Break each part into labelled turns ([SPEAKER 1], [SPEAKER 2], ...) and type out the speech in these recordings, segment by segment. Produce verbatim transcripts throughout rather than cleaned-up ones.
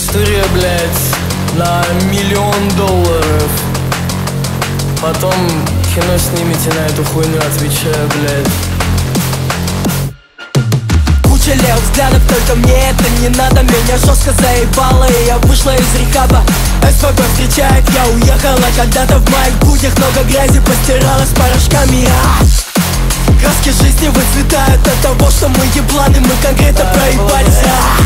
[SPEAKER 1] История, блядь, на миллион долларов. Потом кино снимите на эту хуйню, отвечаю, блядь.
[SPEAKER 2] Куча левых взглядов, только мне это не надо. Меня жестко заебало, и я вышла из рехаба. СВБ встречает, я уехала когда-то. В моих буднях много грязи постирала с порошками. а Краски жизни выцветают от того, что мы ебланы. Мы конкретно проебались. а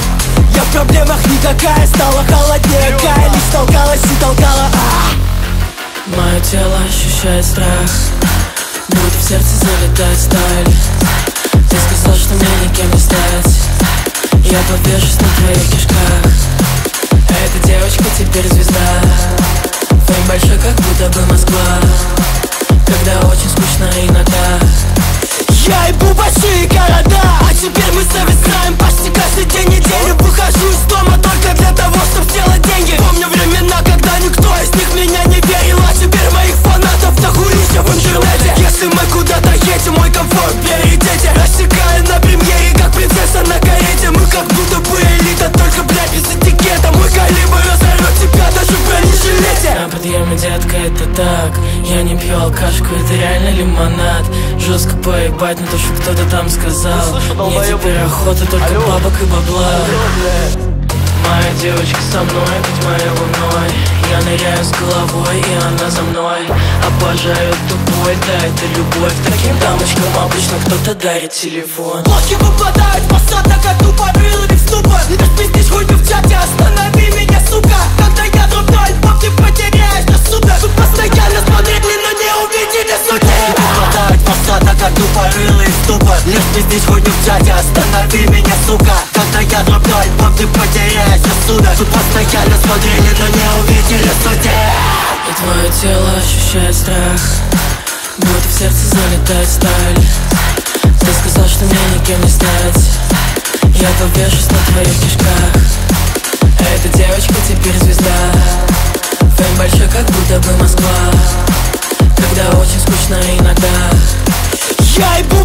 [SPEAKER 2] Я в проблемах никакая, стала холоднее. Кая лишь толкалась и толкала. а
[SPEAKER 3] Мое тело ощущает страх, будто в сердце залетает сталь. Ты сказал, что мне никем не стать. Я повешусь на твоих кишках. Эта девочка теперь звезда. Фейм большой, как будто бы Москва. Когда очень скучно иногда.
[SPEAKER 2] Я ебу большие города, а теперь мы зависаем почти каждый день недели. Выхожу из дома только для того, чтобы сделать деньги. Помню времена, когда никто из них меня не верил. А теперь моих фанатов дохуища в интернете. Если мы куда-то едем, мой комфорт в приоритете. Рассекая на премьере, как принцесса на карете. Мы как будто бы элита, только, блядь, без этикета. Мой калибр разорвет тебя даже в бронежилете.
[SPEAKER 3] На подъеме, детка, это так. Я не пью алкашку, это реально лимонад. Жестко поебать на то, что кто-то там сказал. Мне теперь охота только
[SPEAKER 1] Алло.
[SPEAKER 3] бабок и бабла.
[SPEAKER 1] Алло,
[SPEAKER 3] Моя девочка со мной, быть моей луной. Я ныряю с головой, и она за мной. Обожаю тупой, да, это любовь. Таким дамочкам обычно кто-то дарит телефон.
[SPEAKER 2] Блоки выпадают, посадка как тупо рылый в ступор. Не дашь пиздить хуйню в чате, останови меня, сука. Когда я дроблю альбом, ты потеряешь до суда. Тут постоянно смотрели, но не увидели сути. Выпадают, посадка как тупо рылый в ступор. Не дашь пиздить хуйню в чате, останови меня, сука. Когда я дроблю альбом, ты потеряешь до суда. Тут постоянно смотрели, но не увидели сути.
[SPEAKER 3] И твое тело ощущает страх, будто в сердце залетает сталь. Ты сказал, что мне никем не стать. Я повешусь на твоих кишках. Эта девочка теперь звезда. Фейм большой, как будто бы Москва. Когда очень скучно иногда.
[SPEAKER 2] Я ебу